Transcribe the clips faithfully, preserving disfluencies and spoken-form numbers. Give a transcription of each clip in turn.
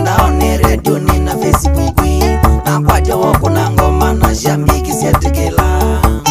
mitandaoni, radio ni na Facebook, na kwaja wako na ngoma na shambiki siatikila.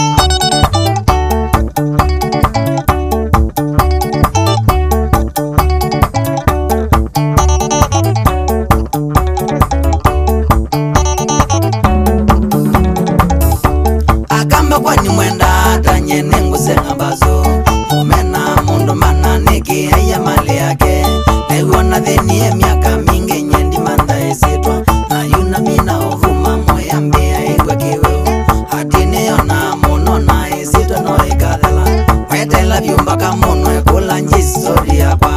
Akamba kwa ni mwenda tanye nengu sengambazo, mumena mundu mana niki haya mali yake. Newana dheni ya miaka mingi nyendi manda esitwa, na yuna mina ovuma moya mbea igwa kiweo. Hatini yona muno na esitwa no ikadhala, wetela vyumbaka muno ekula njisori yakwa.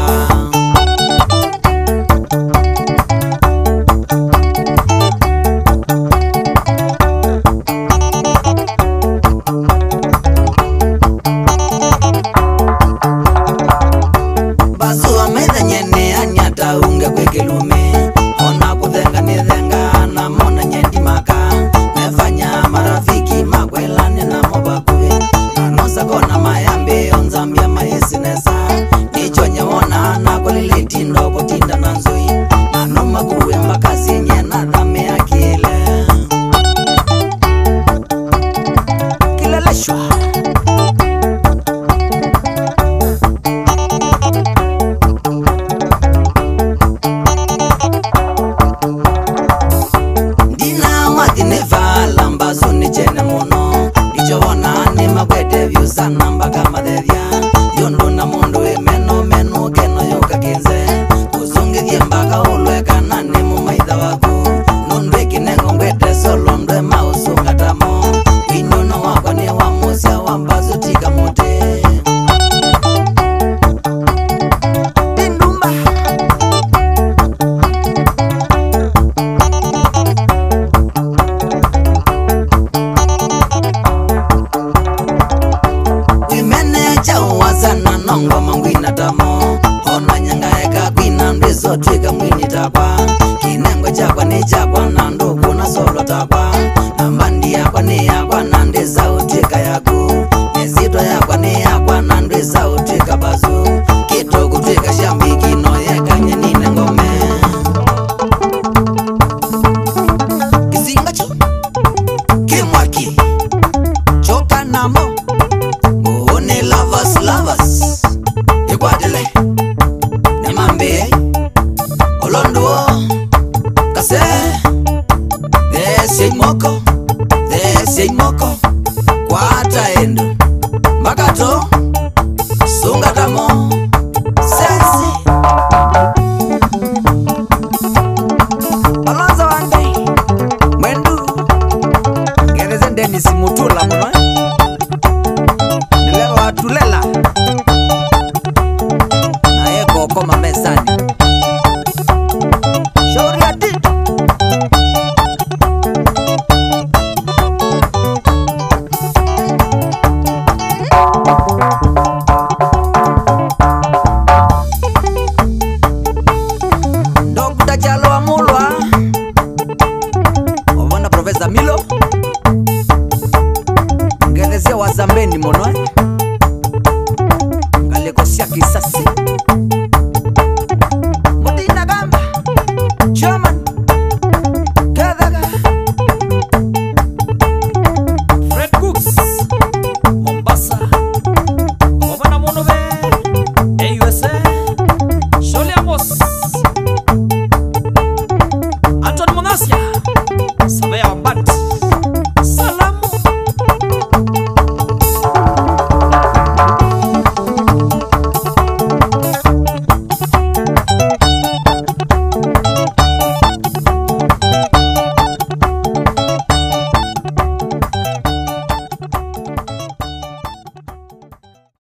Unga kwekelume, ona kuthenga ni thenga na mona nyendi maka. Mefanya marafiki makwelani na mobakuwe, na nosa kona mayambe onzambia maesinesa. Nicho nyewona na kuliliti ndo kutinda na nzui, na noma kuwe makasi nye na dhame ya kile kileleshwa. Makwete vyu sana mbaka madhevya, yondo na mundu we meno meno keno yoka kinze. Kuzungithie mbaka ulweka nane mumaitha waku, nondwe kinengo ngwete solo ndwe mausunga tamo. Winono wakwa ni wamusya wambazo tika mute Indumba sana nongo mangwina tamo, ona nyanga eka kwina ndizo twika mwini takwa. Kinengo chakwa ni chakwa na ndugu na solo takwa, na mbandi yakwa ni yakwa na ndiza utika yaku. Nezito yakwa ni yakwa na ndiza utika bazu, kito kutwika shambiki no yeka nyenine ngome. Kizingacho kimwaki choka namo, muone lovers lovers Ikwadele Nemambe Olonduo Kase Desi Moko Desi Moko